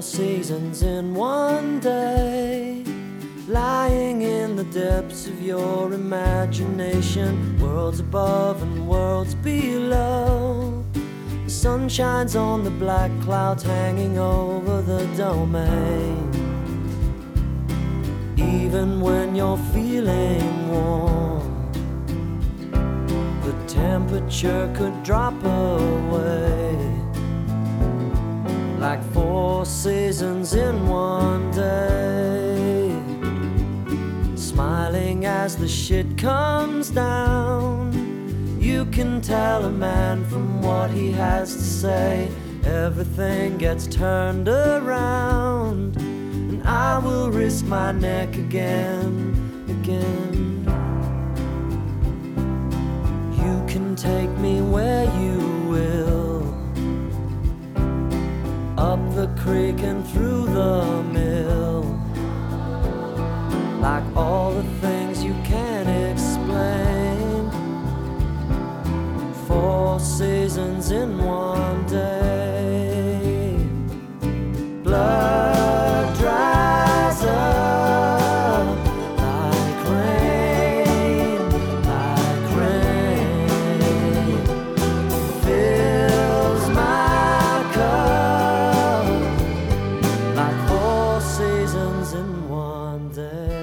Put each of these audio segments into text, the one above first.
seasons in one day, lying in the depths of your imagination, worlds above and worlds below. The sun shines on the black clouds hanging over the domain. Even when you're feeling warm, the temperature could drop away, like 4 seasons in one day. Smiling as the shit comes down, you can tell a man from what he has to say. Everything gets turned around, and I will risk my neck again. You can take me where you will, up the creek and through the mill, like all the things you can't explain. 4 seasons in one day. Blood dries up like rain, like rain. Fills my cup like 4 seasons in one day.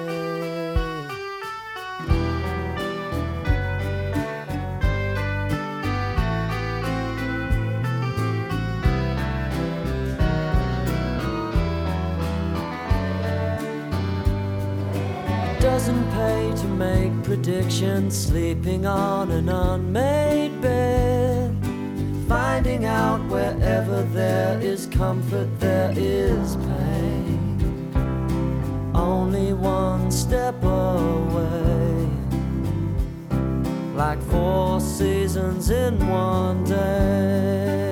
Doesn't pay to make predictions, sleeping on an unmade bed, finding out wherever there is comfort there is pain. Only one step away, like 4 seasons in one day.